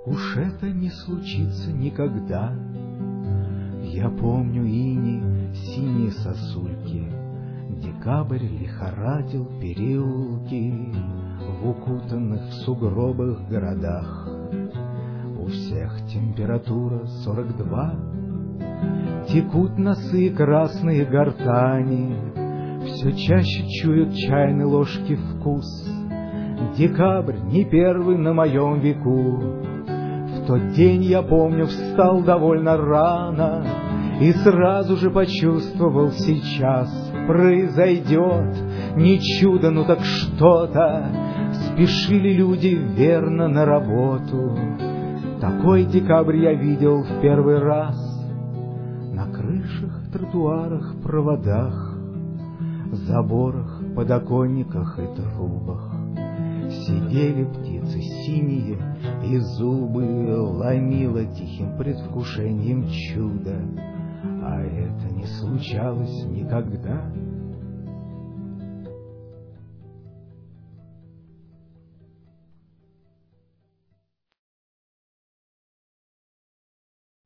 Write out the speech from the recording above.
Уж это не случится никогда. Я помню иней синие сосульки, декабрь лихорадил переулки в укутанных в сугробах городах. У всех температура 42, текут носы красные гортани, все чаще чуют чайной ложки вкус. Декабрь не первый на моем веку. В тот день, я помню, встал довольно рано и сразу же почувствовал, сейчас произойдет не чудо, ну так что-то. Спешили люди верно на работу. Такой декабрь я видел в первый раз. На крышах, тротуарах, проводах, заборах, подоконниках и трубах сидели птицы синие, и зубы ломило тихим предвкушением чуда. А это не случалось никогда.